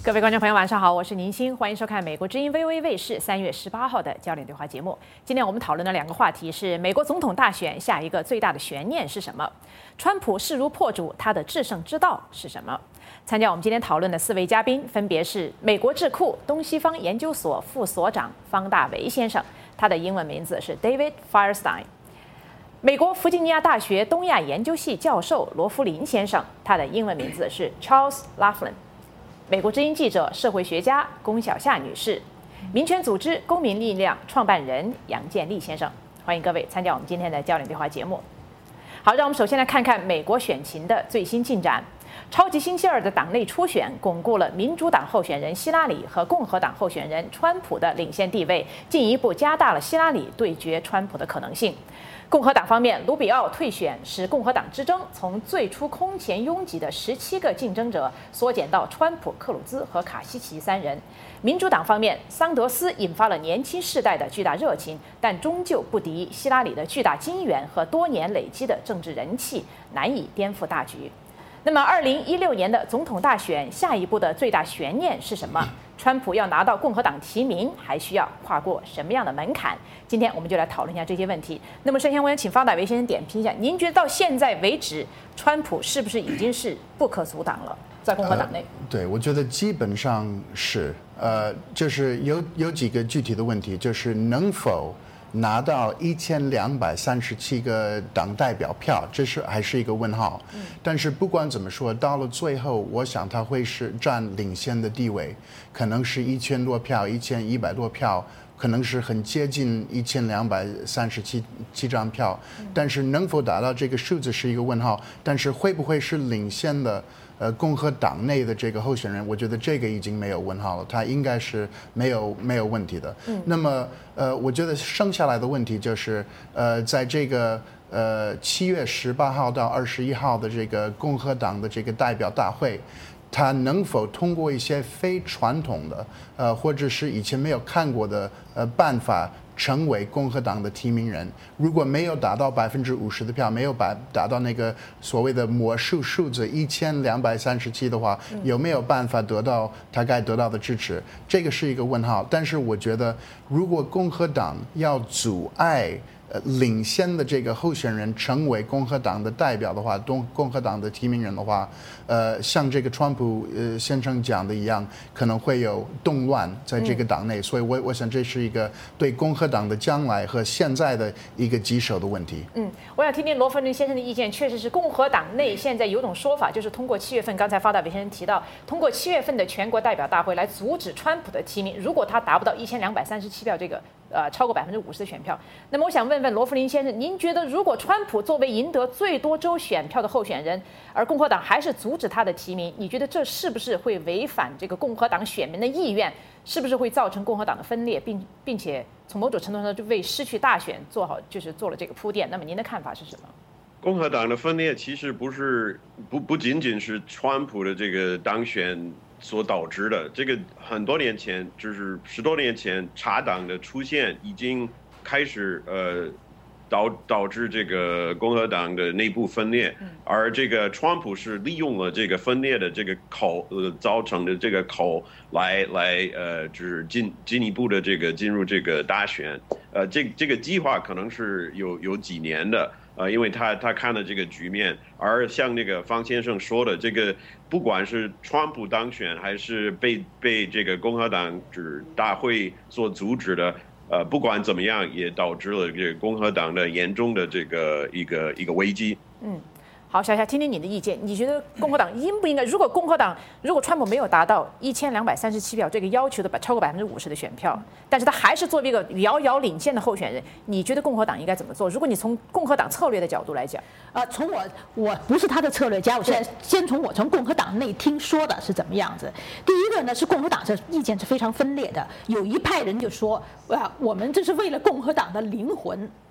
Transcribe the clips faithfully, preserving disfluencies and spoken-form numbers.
各位观众朋友，晚上好，我是宁欣，欢迎收看美国之音 V O A 卫视三月十八号的焦点对话节目。今天我们讨论的两个话题是美国总统大选下一个最大的悬念是什么？川普势如破竹，他的制胜之道是什么？参加我们今天讨论的四位嘉宾分别是美国智库东西方研究所副所长方大为先生，他的英文名字是 David Firestein。美国弗吉尼亚大学东亚研究系教授罗弗林先生，他的英文名字是 Charles Laughlin。美国之音记者、社会学家龚小夏女士，民权组织公民力量创办人杨建立先生，欢迎各位参加我们今天的焦点对话节目。好，让我们首先来看看美国选情的最新进展。超级星期二的党内初选巩固了民主党候选人希拉里和共和党候选人川普的领先地位，进一步加大了希拉里对决川普的可能性。共和党方面，卢比奥退选使共和党之争从最初空前拥挤的十七个竞争者缩减到川普、克鲁兹和卡西奇三人。民主党方面，桑德斯引发了年轻世代的巨大热情，但终究不敌希拉里的巨大金援和多年累积的政治人气，难以颠覆大局。那么，二零一六年的总统大选下一步的最大悬念是什么？川普要拿到共和党提名，还需要跨过什么样的门槛？今天我们就来讨论一下这些问题。那么，首先我想请方大为先生点评一下，您觉得到现在为止，川普是不是已经是不可阻挡了，在共和党内？ 呃、对，我觉得基本上是，呃，就是有有几个具体的问题，就是能否拿到一千两百三十七个党代表票，这是还是一个问号。嗯、但是不管怎么说，到了最后，我想他会是占领先的地位，可能是一千多票、一千一百多票，可能是很接近一千两百三十七七张票。但是能否达到这个数字是一个问号。但是会不会是领先的？呃，共和党内的这个候选人，我觉得这个已经没有问号了，他应该是没有没有问题的。嗯，那么呃，我觉得剩下来的问题就是，呃，在这个呃七月十八号到二十一号的这个共和党的这个代表大会，他能否通过一些非传统的呃，或者是以前没有看过的呃办法，成为共和党的提名人？如果没有达到百分之五十的票，没有达达到那个所谓的魔术数字一千两百三十七的话，有没有办法得到他该得到的支持？这个是一个问号。但是我觉得，如果共和党要阻碍呃，领先的这个候选人成为共和党的代表的话，东共和党的提名人的话，呃，像这个川普呃先生讲的一样，可能会有动乱在这个党内，嗯、所以我我想这是一个对共和党的将来和现在的一个棘手的问题。 嗯，我想听听罗弗林先生的意见。确实是共和党内现在有种说法，就是通过七月份，刚才方大为先生提到，通过七月份的全国代表大会来阻止川普的提名，如果他达不到一千两百三十七票这个。呃，超过百分之五十的选票。那么，我想问问罗弗林先生，您觉得如果川普作为赢得最多州选票的候选人，而共和党还是阻止他的提名，你觉得这是不是会违反这个共和党选民的意愿？是不是会造成共和党的分裂，并并且从某种程度上就为失去大选做好就是做了这个铺垫？那么您的看法是什么？ 共和党的分裂其实不是不不仅仅是川普的这个当选所导致的，这个很多年前，就是十多年前，茶党的出现已经开始呃导导致这个共和党的内部分裂，而这个川普是利用了这个分裂的这个口呃造成的这个口来来呃就是进进一步的这个进入这个大选，呃这这个计划可能是有有几年的。呃，因为他他看了这个局面，而像那个方先生说的，这个不管是川普当选，还是被被这个共和党就是大会所阻止的，呃，不管怎么样，也导致了这个共和党的严重的这个一个一个危机。 嗯。好，小夏，听听你的意见。你觉得共和党应不应该？如果共和党如果川普没有达到一千两百三十七票这个要求的超过百分之五十的选票，但是他还是作为一个遥遥领先的候选人，你觉得共和党应该怎么做？如果你从共和党策略的角度来讲， 呃，从我我不是他的策略家，我现在先从我从共和党内听说的是怎么样子。第一个呢是共和党这意见是非常分裂的，有一派人就说，啊，我们这是为了共和党的灵魂。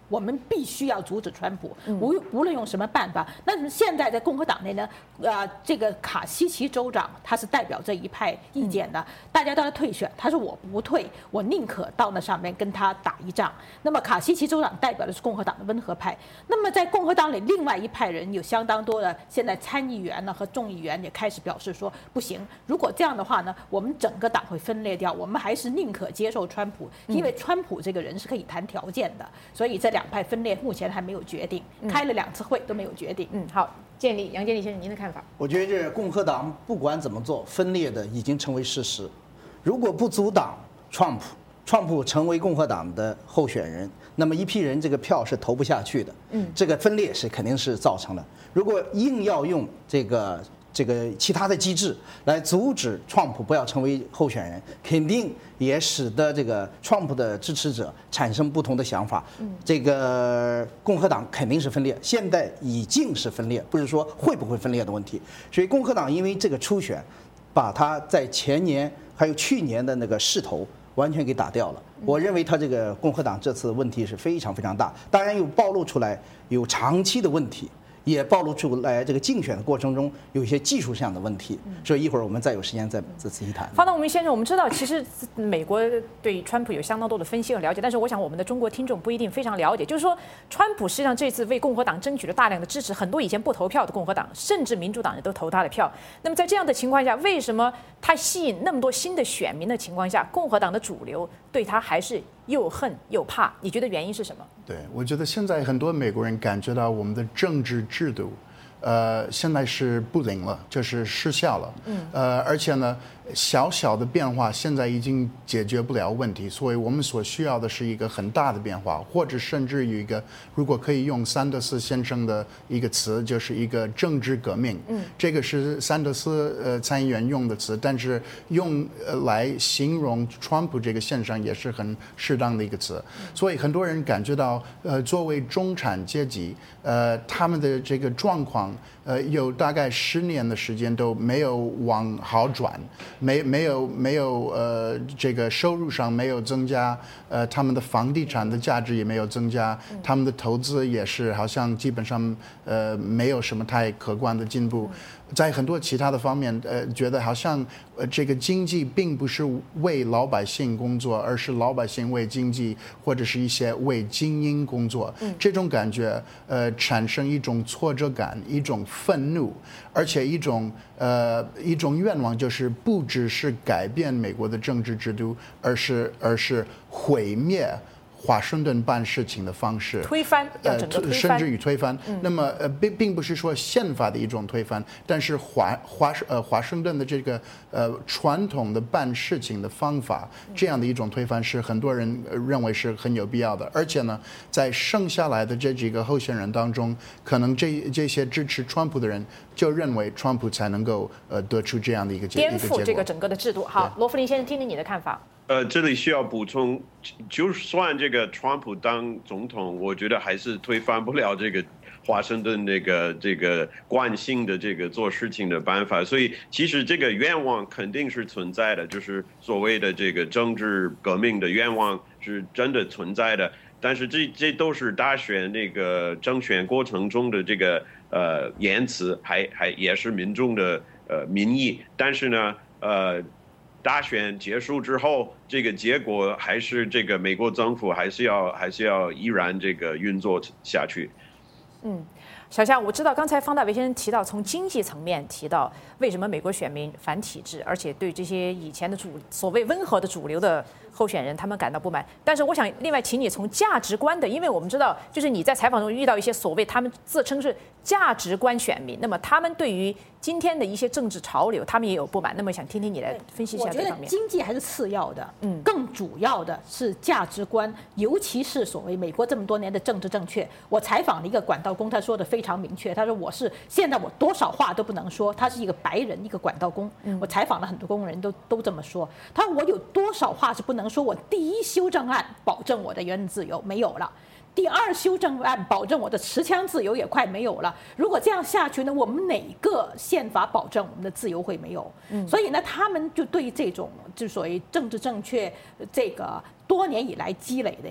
我们必须要阻止川普，无无论用什么办法。那么现在在共和党内呢，呃，这个卡西奇州长他是代表这一派意见的，大家都要退选，他说我不退，我宁可到那上面跟他打一仗。那么卡西奇州长代表的是共和党的温和派，那么在共和党里另外一派人有相当多的现在参议员呢和众议员也开始表示说不行，如果这样的话呢，我们整个党会分裂掉，我们还是宁可接受川普，因为川普这个人是可以谈条件的，所以这两派分裂目前还没有决定，开了两次会都没有决定。 嗯，好，建立杨建立先生您的看法？ 我觉得这共和党不管怎么做，分裂的已经成为事实。如果不阻挡川普，川普成为共和党的候选人，那么一批人这个票是投不下去的。嗯，这个分裂是肯定是造成了。如果硬要用这个。这个其他的机制来阻止川普不要成为候选人，肯定也使得这个川普的支持者产生不同的想法。这个共和党肯定是分裂，现在已经是分裂，不是说会不会分裂的问题。所以共和党因为这个初选，把他在前年还有去年的那个势头完全给打掉了。我认为他这个共和党这次问题是非常非常大，当然又暴露出来有长期的问题。也暴露出来，这个竞选的过程中有一些技术上的问题，所以一会儿我们再有时间再再仔细谈。 方道无先生，我们知道其实美国对川普有相当多的分析和了解，但是我想我们的中国听众不一定非常了解。就是说，川普实际上这次为共和党争取了大量的支持，很多以前不投票的共和党，甚至民主党人都投他的票。那么在这样的情况下，为什么他吸引那么多新的选民的情况下，共和党的主流对他还是又恨又怕？你觉得原因是什么？ 对，我觉得现在很多美国人感觉到我们的政治制度，呃，现在是不灵了，就是失效了。嗯。呃，而且呢，小小的变化现在已经解决不了问题，所以我们所需要的是一个很大的变化，或者甚至有一个，如果可以用桑德斯先生的一个词，就是一个政治革命。嗯。这个是桑德斯呃参议员用的词，但是用呃来形容川普这个现象也是很适当的一个词。所以很多人感觉到，呃，作为中产阶级，呃，他们的这个状况，呃，有大概十年的时间都没有往好转。没没有没有呃这个收入上没有增加，呃他们的房地产的价值也没有增加，他们的投资也是好像基本上呃没有什么太可观的进步，在很多其他的方面，呃觉得好像呃这个经济并不是为老百姓工作，而是老百姓为经济或者是一些为精英工作，这种感觉呃产生一种挫折感，一种愤怒，而且一种呃一种愿望就是不只是改变美国的政治制度，而是而是毁灭华盛顿办事情的方式， 推翻，要整个推翻， 甚至于推翻。嗯、那么呃，并并不是说宪法的一种推翻，但是华华呃华盛顿的这个呃传统的办事情的方法，这样的一种推翻是很多人认为是很有必要的。而且呢，在剩下来的这几个候选人当中，可能这这些支持川普的人就认为川普才能够呃得出这样的一个颠覆这个整个的制度。好，罗弗林先生，听听你的看法。 呃，这里需要补充，就算这个川普当总统，我觉得还是推翻不了这个华盛顿这个这个惯性的这个做事情的办法。所以其实这个愿望肯定是存在的，就是所谓的这个政治革命的愿望是真的存在的。但是这这都是大选那个争选过程中的这个呃言辞，还还也是民众的呃民意。但是呢，呃。大选结束之后，这个结果还是这个美国政府还是要还是要依然这个运作下去。 嗯，小夏，我知道刚才方大为先生提到，从经济层面提到为什么美国选民反体制，而且对这些以前的主所谓温和的主流的候选人他们感到不满。但是我想另外请你从价值观的，因为我们知道就是你在采访中遇到一些所谓他们自称是价值观选民，那么他们对于今天的一些政治潮流他们也有不满，那么想听听你来分析一下这方面。 我觉得经济还是次要的，嗯，更主要的是价值观，尤其是所谓美国这么多年的政治正确。我采访了一个管道工，他说的非常明确，他说我是现在我多少话都不能说，他是一个白人，一个管道工，我采访了很多工人都都这么说，他说我有多少话是不能说，我第一修正案保证我的言论自由没有了，第二修正案保证我的持枪自由也快没有了。如果这样下去呢，我们哪个宪法保证我们的自由会没有？嗯，所以呢，他们就对这种就所谓政治正确这个多年以来积累的呀，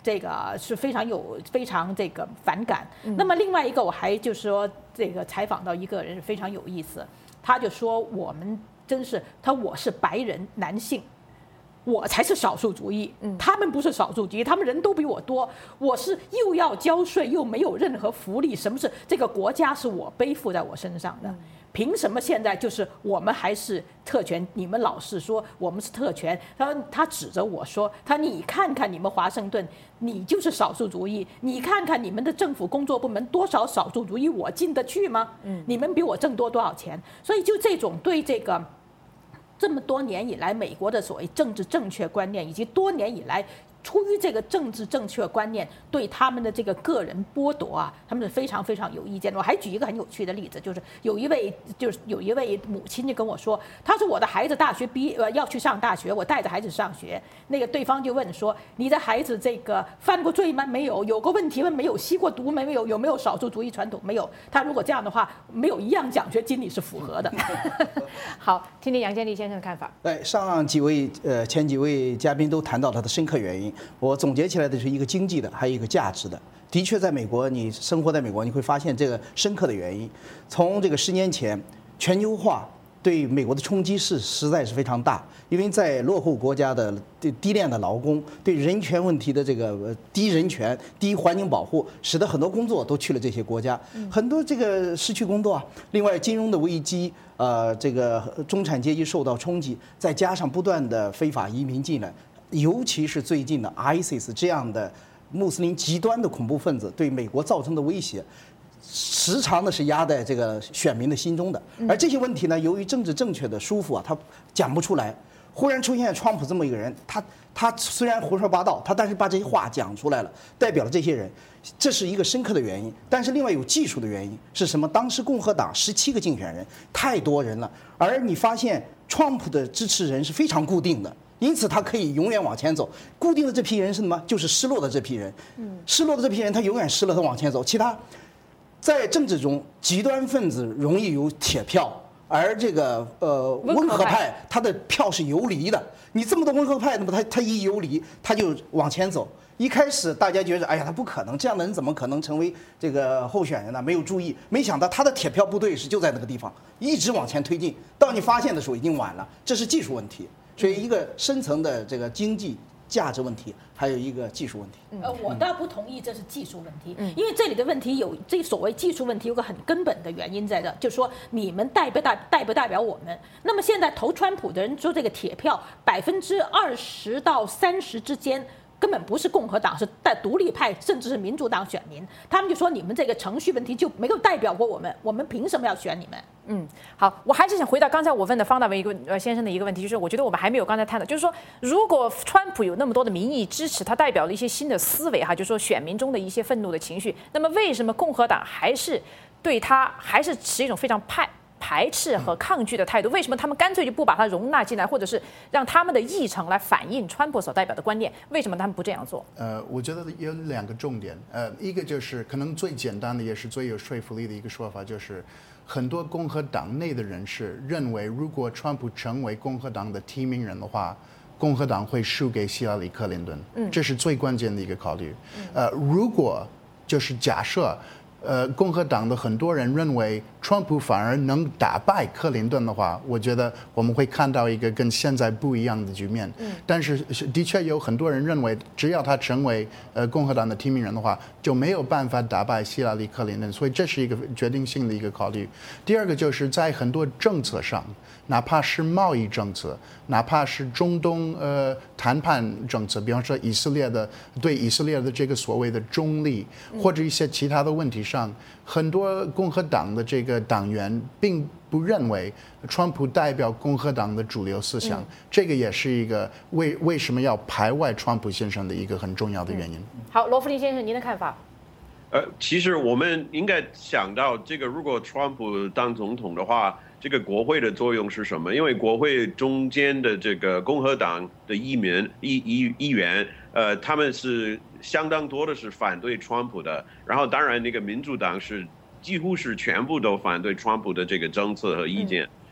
这个是非常有非常这个反感。那么另外一个，我还就是说这个采访到一个人非常有意思，他就说我们真是他我是白人男性。我才是少数族裔，他们不是少数族裔，他们人都比我多。我是又要交税，又没有任何福利，什么是这个国家是我背负在我身上的？凭什么现在就是我们还是特权？你们老是说我们是特权，他他指着我说，他你看看你们华盛顿，你就是少数族裔，你看看你们的政府工作部门多少少数族裔，我进得去吗？你们比我挣多多少钱？所以就这种对这个。这么多年以来，美国的所谓政治正确观念，以及多年以来出于这个政治正确观念对他们的这个个人剥夺啊，他们是非常非常有意见的。我还举一个很有趣的例子，就是有一位就是有一位母亲就跟我说，她说我的孩子大学毕呃要去上大学，我带着孩子上学，那个对方就问说，你的孩子这个犯过罪吗？没有。有过问题吗？没有。吸过毒没有？有没有少数族裔传统？没有。他如果这样的话，没有一样奖学金你是符合的。 好，听听杨建立先生的看法。 对，上几位呃前几位嘉宾都谈到它的深刻原因。我总结起来的是一个经济的，还有一个价值的。的确，在美国，你生活在美国，你会发现这个深刻的原因。从这个十年前，全球化对美国的冲击是实在是非常大，因为在落后国家的对低廉的劳工、对人权问题的这个低人权、低环境保护，使得很多工作都去了这些国家，很多这个失去工作啊。另外，金融的危机。呃，这个中产阶级受到冲击，再加上不断的非法移民进来，尤其是最近的 I S I S 这样的穆斯林极端的恐怖分子对美国造成的威胁，时常的是压在这个选民的心中的。而这些问题呢，由于政治正确的束缚啊，他讲不出来。忽然出现川普这么一个人，他他虽然胡说八道，他但是把这些话讲出来了，代表了这些人，这是一个深刻的原因。但是另外有技术的原因是什么？当时共和党十七个竞选人，太多人了，而你发现川普的支持人是非常固定的，因此他可以永远往前走。固定的这批人是什么？就是失落的这批人，失落的这批人他永远失了，他往前走。其他在政治中，极端分子容易有铁票。而这个呃温和派，他的票是游离的。你这么多温和派，那么他他一游离，他就往前走。一开始大家觉得，哎呀，他不可能，这样的人怎么可能成为这个候选人呢？没有注意，没想到他的铁票部队是就在那个地方，一直往前推进。到你发现的时候已经晚了，这是技术问题。所以一个深层的这个经济价值问题，还有一个技术问题。 呃，我倒不同意这是技术问题，因为这里的问题有这所谓技术问题有个很根本的原因在这，就是说你们代不代代不代表我们？那么现在投川普的人说这个铁票百分之二十到三十之间。根本不是共和党，是带独立派，甚至是民主党选民，他们就说你们这个程序问题就没有代表过我们，我们凭什么要选你们？ 嗯，好，我还是想回到刚才我问的方大为一个呃先生的一个问题，就是我觉得我们还没有刚才谈到，就是说如果川普有那么多的民意支持，他代表了一些新的思维哈，就是说选民中的一些愤怒的情绪，那么为什么共和党还是对他还是持一种非常派？排斥和抗拒的态度，为什么他们干脆就不把它容纳进来，或者是让他们的议程来反映川普所代表的观念？为什么他们不这样做？ 呃，我觉得有两个重点，呃，一个就是可能最简单的，也是最有说服力的一个说法，就是很多共和党内的人士认为，如果川普成为共和党的提名人的话，共和党会输给希拉里·克林顿，嗯，这是最关键的一个考虑。呃，如果就是假设。呃，共和党的很多人认为，川普反而能打败克林顿的话，我觉得我们会看到一个跟现在不一样的局面。嗯，但是的确有很多人认为，只要他成为呃共和党的提名人的话，就没有办法打败希拉里·克林顿，所以这是一个决定性的一个考虑。第二个就是在很多政策上，哪怕是贸易政策，哪怕是中东呃谈判政策，比方说以色列的对以色列的这个所谓的中立，或者一些其他的问题上。上很多共和党的这个党员并不认为川普代表共和党的主流思想，嗯、这个也是一个为为什么要排外川普先生的一个很重要的原因。 嗯、好，罗弗林先生，您的看法？ 呃，其实我们应该想到，这个如果川普当总统的话，这个国会的作用是什么？因为国会中间的这个共和党的议员、议议议员，呃，他们是相当多的是反对川普的。然后，当然那个民主党是几乎是全部都反对川普的这个政策和意见。嗯、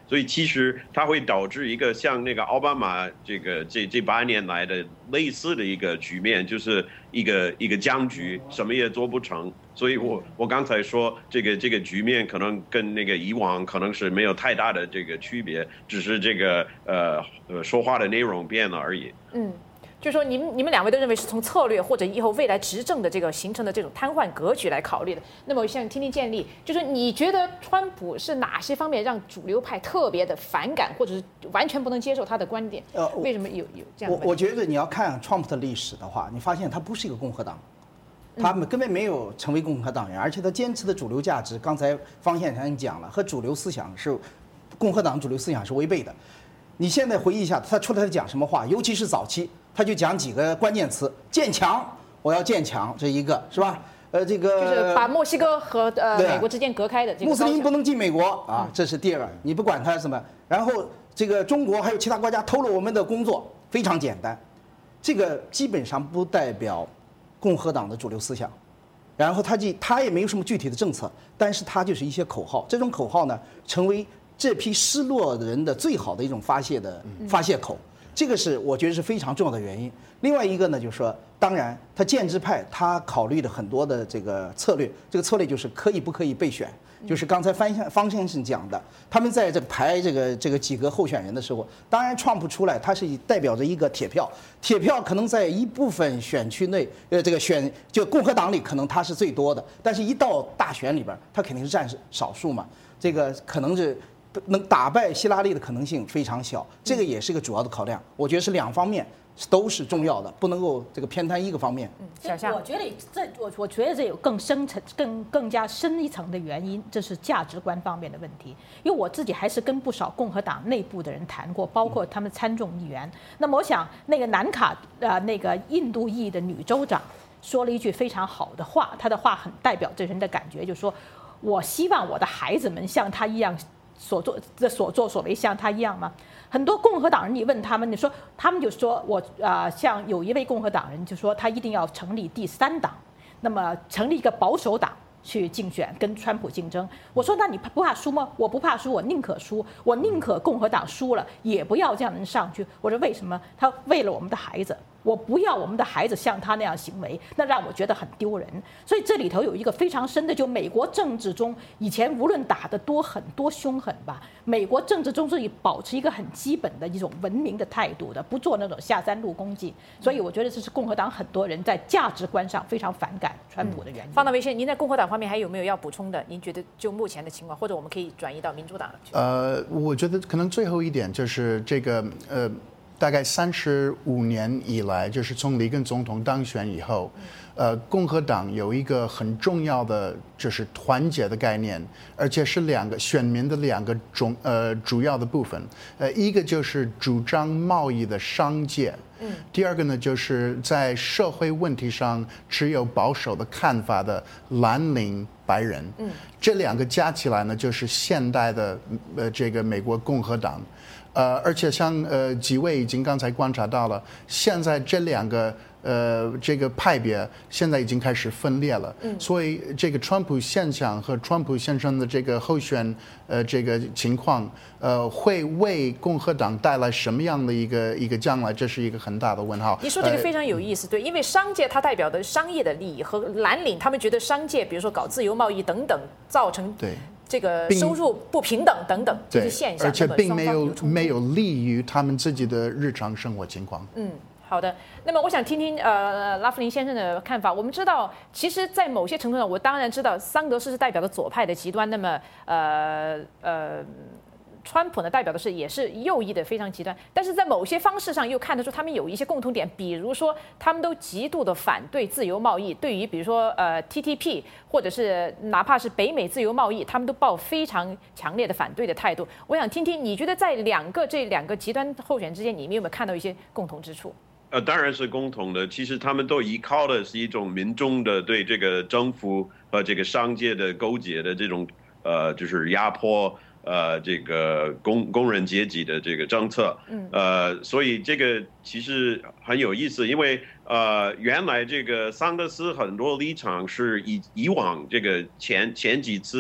所以其实它会导致一个像那个奥巴马这个这这八年来的类似的一个局面，就是一个一个僵局，什么也做不成。所以我我刚才说这个这个局面可能跟那个以往可能是没有太大的这个区别，只是这个呃呃说话的内容变了而已。 嗯。就是说，你们你们两位都认为是从策略或者以后未来执政的这个形成的这种瘫痪格局来考虑的。那么，我想听听建立，就是你觉得川普是哪些方面让主流派特别的反感，或者是完全不能接受他的观点？呃，为什么有有这样的问题？ 我我觉得你要看川普的历史的话，你发现他不是一个共和党，他们根本没有成为共和党人，而且他坚持的主流价值，刚才方先生讲了，和主流思想是共和党主流思想是违背的。你现在回忆一下，他出来讲什么话，尤其是早期。他就讲几个关键词：建强，我要建强，这一个是吧？呃，这个就是把墨西哥和呃美国之间隔开的这个。 穆斯林不能进美国啊，这是第二个，你不管他什么。然后这个中国还有其他国家偷了我们的工作，非常简单，这个基本上不代表共和党的主流思想。然后他就他也没有什么具体的政策，但是他就是一些口号，这种口号呢，成为这批失落的人的最好的一种发泄的发泄口。这个是我觉得是非常重要的原因。另外一个呢，就是说，当然，他建制派他考虑的很多的这个策略，这个策略就是可以不可以备选，就是刚才方先方先生讲的，他们在这个排这个这个几个候选人的时候，当然川普出来，他是代表着一个铁票，铁票可能在一部分选区内，呃，这个选就共和党里可能他是最多的，但是一到大选里边，他肯定是占少数嘛，这个可能是。能打败希拉里的可能性非常小，这个也是个主要的考量。我觉得是两方面都是重要的，不能够这个偏袒一个方面。 嗯，小夏，我觉得这我我觉得这有更深层、更更加深一层的原因，这是价值观方面的问题。因为我自己还是跟不少共和党内部的人谈过，包括他们参众议员。那么我想，那个南卡呃那个印度裔的女州长说了一句非常好的话，她的话很代表这人的感觉，就是说我希望我的孩子们像她一样。所做的所作所为像他一样吗？很多共和党人，你问他们，你说他们就说我啊、呃，像有一位共和党人就说他一定要成立第三党，那么成立一个保守党去竞选，跟川普竞争。我说那你不怕输吗？我不怕输，我宁可输，我宁可共和党输了，也不要这样人上去。我说为什么？他为了我们的孩子。我不要我们的孩子像他那样行为，那让我觉得很丢人。所以这里头有一个非常深的，就美国政治中以前无论打得多狠多凶狠吧，美国政治中是以保持一个很基本的一种文明的态度的，不做那种下三路攻击。所以我觉得这是共和党很多人在价值观上非常反感川普的原因。 方大维先，您在共和党方面还有没有要补充的？您觉得就目前的情况，或者我们可以转移到民主党去？ 呃，我觉得可能最后一点就是这个呃。大概三十五年以来，就是从里根总统当选以后，呃，共和党有一个很重要的就是团结的概念，而且是两个选民的两个重呃主要的部分，呃，一个就是主张贸易的商界，嗯，第二个呢就是在社会问题上持有保守的看法的蓝领白人，嗯，这两个加起来呢就是现代的呃这个美国共和党。呃，而且像呃几位已经刚才观察到了，现在这两个呃这个派别现在已经开始分裂了，嗯，所以这个川普现象和川普先生的这个候选呃这个情况，呃会为共和党带来什么样的一个一个将来，这是一个很大的问号。 你说这个非常有意思，对，因为商界它代表的商业的利益和蓝领他们觉得商界，比如说搞自由贸易等等，造成对。这个收入不平等等等这些现象， 而且并没有没有利于他们自己的日常生活情况。 嗯，好的。那么我想听听呃拉夫林先生的看法。我们知道，其实，在某些程度上，我当然知道桑德斯是代表的左派的极端，那么呃呃。川普呢代表的是也是右翼的非常极端，但是在某些方式上又看得出他们有一些共同点，比如说他们都极度的反对自由贸易，对于比如说呃 T T P 或者是哪怕是北美自由贸易，他们都抱非常强烈的反对的态度。我想听听你觉得在两个这两个极端候选人之间，你们有没有看到一些共同之处？ 呃，当然是共同的。其实他们都依靠的是一种民众的对这个政府和这个商界的勾结的这种呃，就是压迫。呃，这个工工人阶级的这个政策，呃，所以这个其实很有意思，因为呃，原来这个桑德斯很多立场是以以往这个前前几次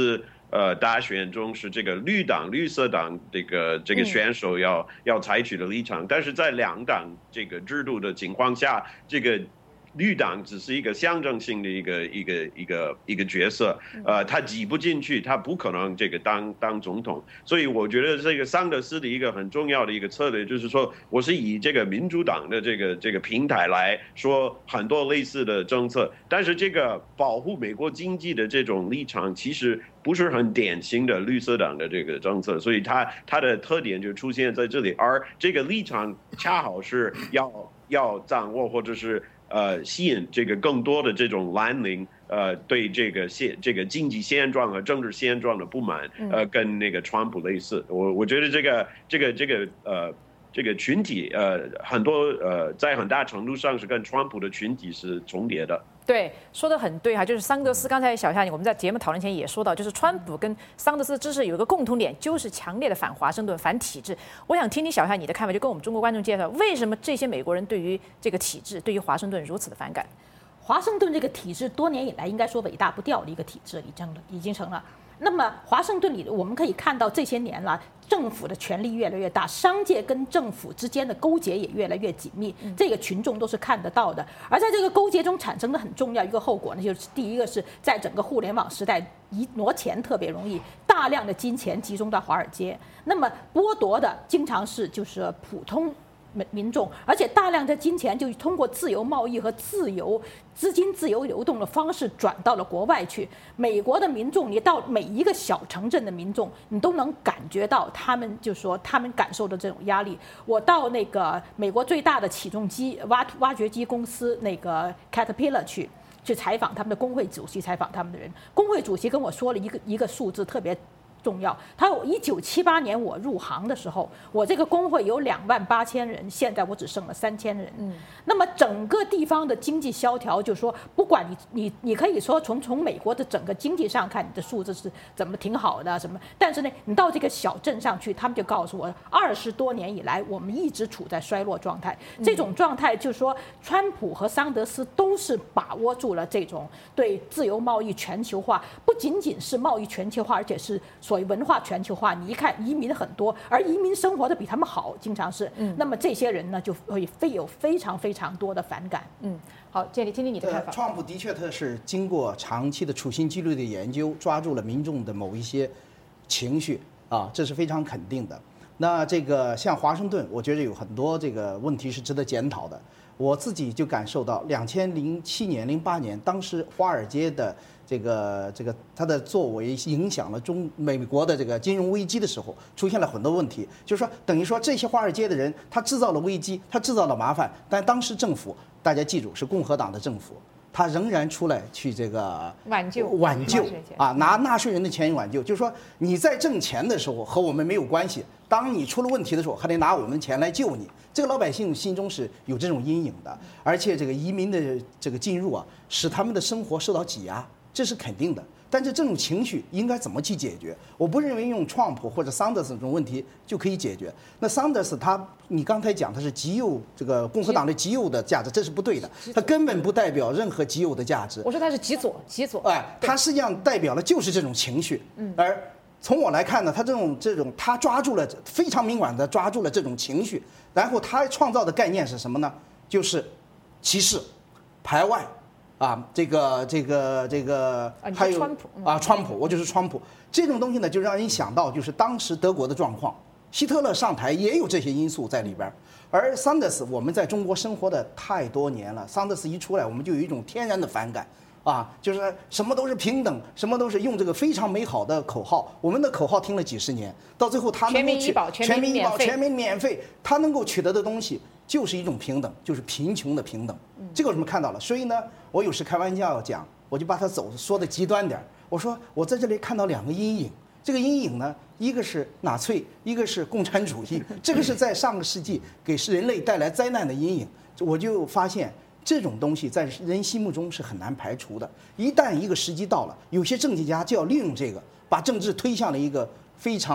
呃大选中是这个绿党、绿色党这个这个选手要、嗯、要采取的立场，但是在两党这个制度的情况下，这个绿党只是一个象征性的一个一个一个一个角色，呃，他挤不进去，他不可能这个当当总统，所以我觉得这个桑德斯的一个很重要的一个策略就是说，我是以这个民主党的这个这个平台来说很多类似的政策，但是这个保护美国经济的这种立场其实不是很典型的绿色党的这个政策，所以它它的特点就出现在这里，而这个立场恰好是要要掌握或者是。呃，吸引这个更多的这种蓝领，呃，对这个现这个经济现状和政治现状的不满，呃，跟那个川普类似。我我觉得这个这个这个呃这个群体，呃，很多呃在很大程度上是跟川普的群体是重叠的。 对，说得很对哈，就是桑德斯。刚才小夏我们在节目讨论前也说到，就是川普跟桑德斯支持有一个共同点，就是强烈的反华盛顿、反体制。我想听听小夏你的看法，就跟我们中国观众介绍，为什么这些美国人对于这个体制、对于华盛顿如此的反感？ 华盛顿这个体制多年以来应该说伟大不掉的一个体制，已经已经成了。那么华盛顿里，我们可以看到这些年来，政府的权力越来越大，商界跟政府之间的勾结也越来越紧密，这个群众都是看得到的。而在这个勾结中产生的很重要一个后果呢，就是第一个是在整个互联网时代，一挪钱特别容易，大量的金钱集中到华尔街，那么剥夺的经常是就是普通民众，而且大量的金钱就通过自由贸易和自由资金自由流动的方式转到了国外去。美国的民众，你到每一个小城镇的民众，你都能感觉到他们就说他们感受的这种压力。我到那个美国最大的起重机挖挖掘机公司那个 Caterpillar 去去采访他们的工会主席，采访他们的人，工会主席跟我说了一个一个数字特别重要。他说，一九七八年我入行的时候，我这个工会有两万八千人，现在我只剩了三千人。嗯，那么整个地方的经济萧条，就是说，不管你你你可以说从从美国的整个经济上看，你的数字是怎么挺好的什么，但是呢，你到这个小镇上去，他们就告诉我，二十多年以来，我们一直处在衰落状态。这种状态就是说，川普和桑德斯都是把握住了这种对自由贸易全球化，不仅仅是贸易全球化，而且是所谓文化全球化。你一看移民很多，而移民生活的比他们好，经常是，嗯，那么这些人呢就会非有非常非常多的反感。 嗯，好，建立听听你的看法。 川普的确他是经过长期的处心积虑的研究，抓住了民众的某一些情绪啊，这是非常肯定的。那这个像华盛顿，我觉得有很多这个问题是值得检讨的。我自己就感受到，两千零七年、零八年，当时华尔街的这个这个它的作为影响了中美国的这个金融危机的时候，出现了很多问题。就是说，等于说这些华尔街的人，他制造了危机，他制造了麻烦，但当时政府，大家记住是共和党的政府，他仍然出来去这个挽救挽救啊，拿纳税人的钱挽救。就是说你在挣钱的时候和我们没有关系，当你出了问题的时候，还得拿我们的钱来救你。这个老百姓心中是有这种阴影的，而且这个移民的这个进入啊，使他们的生活受到挤压，这是肯定的。但是这种情绪应该怎么去解决？我不认为用川普或者桑德斯这种问题就可以解决。那桑德斯他，你刚才讲他是极右，这个共和党的极右的价值，这是不对的，他根本不代表任何极右的价值。 我说他是极左，极左。 哎，他实际上代表的就是这种情绪。嗯，而从我来看呢，他这种这种他抓住了非常敏感的抓住了这种情绪，然后他创造的概念是什么呢？就是歧视、排外。啊，这个这个这个还有啊，川普，我就是川普这种东西呢，就让人想到就是当时德国的状况，希特勒上台也有这些因素在里边。而桑德斯，我们在中国生活的太多年了，桑德斯一出来，我们就有一种天然的反感啊，就是什么都是平等，什么都是用这个非常美好的口号，我们的口号听了几十年，到最后他能够取全民医保、 全民免费，他能够取得的东西就是一种平等，就是贫穷的平等。这个我们看到了，所以呢。我有时开玩笑讲，我就把它走说的极端点。我说我在这里看到两个阴影，这个阴影呢，一个是纳粹，一个是共产主义。这个是在上个世纪给人类带来灾难的阴影。我就发现这种东西在人心目中是很难排除的。一旦一个时机到了，有些政治家就要利用这个，把政治推向了一个非常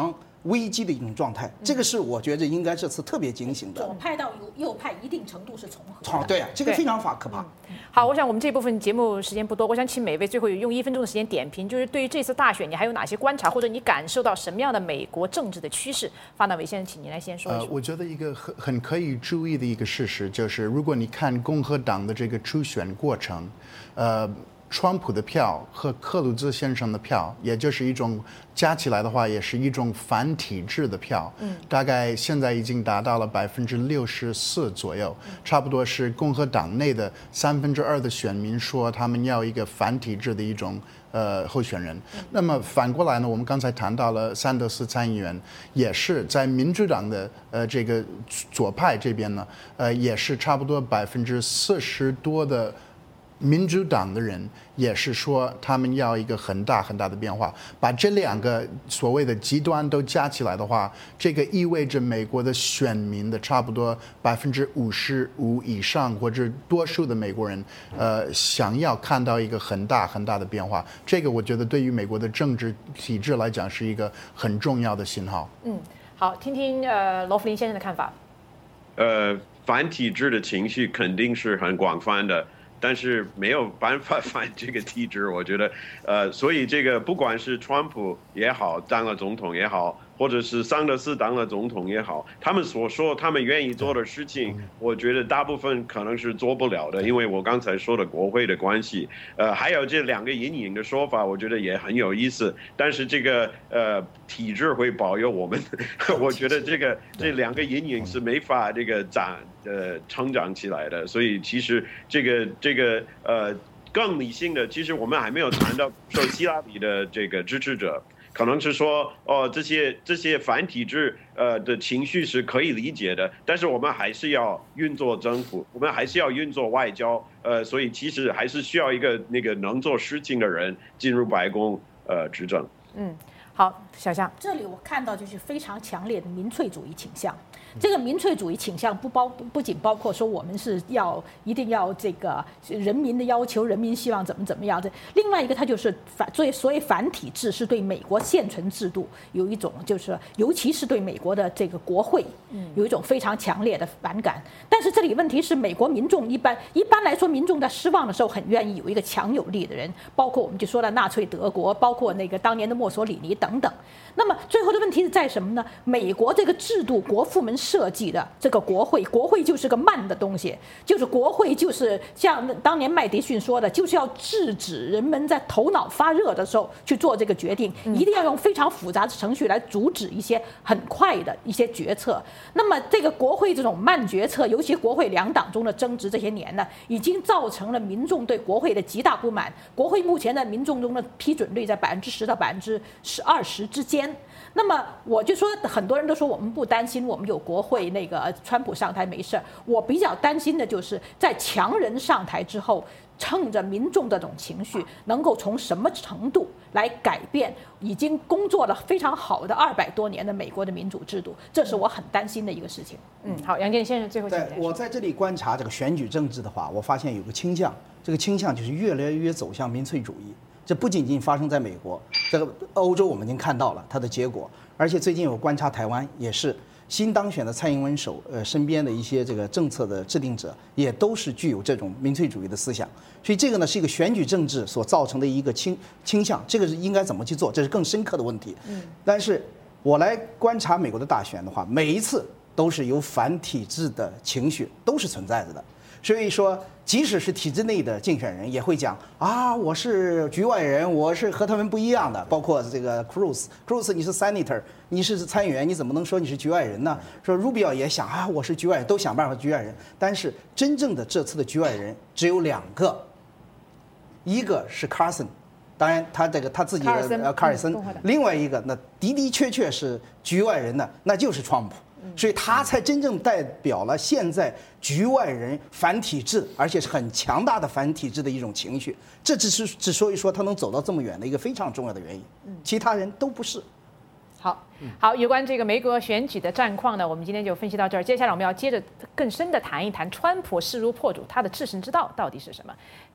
危机的一种状态。这个是我觉得应该这次特别警醒的。 左派到右派一定程度是重合的。 好，对啊，这个非常可怕。 好，我想我们这部分节目时间不多，我想请每位最后用一分钟的时间点评，就是对于这次大选，你还有哪些观察，或者你感受到什么样的美国政治的趋势？发那伟先生，请您来先说一说。 呃，我觉得一个很很可以注意的一个事实就是，如果你看共和党的这个初选过程，呃。川普的票和克鲁兹先生的票，也就是一种加起来的话，也是一种反体制的票。嗯，大概现在已经达到了百分之六十四左右，差不多是共和党内的三分之二的选民说他们要一个反体制的一种呃候选人。那么反过来呢，我们刚才谈到了桑德斯参议员，也是在民主党的呃这个左派这边呢，呃也是差不多百分之四十多的。民主党的人也是说，他们要一个很大很大的变化。把这两个所谓的极端都加起来的话，这个意味着美国的选民的差不多百分之五十五以上，或者多数的美国人，呃，想要看到一个很大很大的变化。这个我觉得对于美国的政治体制来讲是一个很重要的信号。 嗯，好，听听呃罗弗林先生的看法。 呃，反体制的情绪肯定是很广泛的。但是没有办法反这个体制，我觉得，呃，所以这个不管是川普也好，当了总统也好，或者是桑德斯当了总统也好，他们所说他们愿意做的事情，我觉得大部分可能是做不了的，因为我刚才说的国会的关系，呃，还有这两个隐隐的说法，我觉得也很有意思。但是这个呃体制会保佑我们，我觉得这个这两个隐隐是没法这个长呃成长起来的，所以其实这个这个呃更理性的，其实我们还没有谈到说希拉里的这个支持者。可能是说，哦，这些这些反体制呃的情绪是可以理解的，但是我们还是要运作政府，我们还是要运作外交，呃，所以其实还是需要一个那个能做事情的人进入白宫呃执政。 嗯，好，小夏， 这里我看到就是非常强烈的民粹主义倾向。这个民粹主义倾向不包不仅包括说我们是要一定要这个人民的要求，人民希望怎么怎么样的。另外一个，它就是反所以所谓反体制是对美国现存制度有一种就是尤其是对美国的这个国会有一种非常强烈的反感。但是这里问题是，美国民众一般一般来说，民众在失望的时候很愿意有一个强有力的人，包括我们就说了纳粹德国，包括那个当年的墨索里尼等等。那么最后的问题是在什么呢？美国这个制度，国父们设计的这个国会，国会就是个慢的东西，就是国会就是像当年麦迪逊说的，就是要制止人们在头脑发热的时候去做这个决定，一定要用非常复杂的程序来阻止一些很快的一些决策。那么这个国会这种慢决策，尤其国会两党中的争执这些年呢，已经造成了民众对国会的极大不满。国会目前在民众中的批准率在百分之十到百分之十二十之间。那么我就说，很多人都说我们不担心，我们有国会那个川普上台没事。我比较担心的就是在强人上台之后，趁着民众的这种情绪，能够从什么程度来改变已经工作了非常好的二百多年的美国的民主制度，这是我很担心的一个事情。 嗯，好，杨建先生最后请对，我在这里观察这个选举政治的话，我发现有个倾向，这个倾向就是越来越走向民粹主义。这不仅仅发生在美国，这个欧洲我们已经看到了它的结果，而且最近我观察台湾也是。新当选的蔡英文手，呃，身边的一些这个政策的制定者，也都是具有这种民粹主义的思想，所以这个呢是一个选举政治所造成的一个倾倾向，这个是应该怎么去做，这是更深刻的问题。嗯，但是我来观察美国的大选的话，每一次都是有反体制的情绪都是存在着的。所以说，即使是体制内的竞选人也会讲啊，我是局外人，我是和他们不一样的。包括这个 Cruz，Cruz 你是 Senator， 你是参议员，你怎么能说你是局外人呢？说 Rubio 也想啊，我是局外人，都想办法局外人。但是真正的这次的局外人只有两个，一个是 Carson， 当然他这个他自己的呃卡尔森，另外一个那的的确确是局外人呢，那就是川普。所以他才真正代表了现在局外人反体制，而且是很强大的反体制的一种情绪。这只是之所以说他能走到这么远的一个非常重要的原因，其他人都不是。 好，好，有关这个美国选举的战况呢，我们今天就分析到这儿。接下来我们要接着更深的谈一谈川普势如破竹，他的制胜之道到底是什么？